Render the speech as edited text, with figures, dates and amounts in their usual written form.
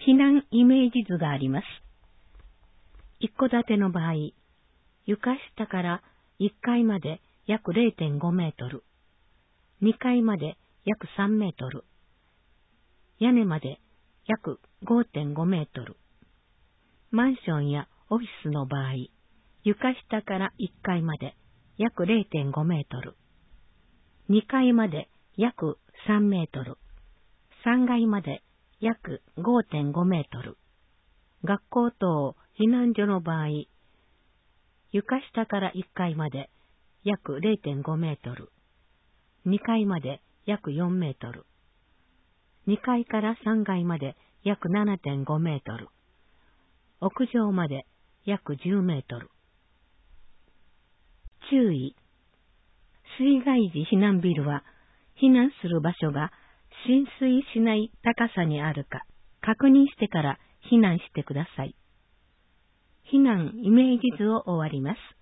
避難イメージ図があります。一戸建ての場合、床下から1階まで約 0.5 メートル、2階まで約3メートル、屋根まで約 5.5 メートル。マンションやオフィスの場合、床下から1階まで約 0.5 メートル、2階まで約3メートル、3階まで約 5.5 メートル。学校等避難所の場合、床下から1階まで約 0.5 メートル、2階まで約4メートル、2階から3階まで約 7.5 メートル、屋上まで約10メートル。注意。水害時避難ビルは、避難する場所が浸水しない高さにあるか確認してから避難してください。避難イメージ図を終わります。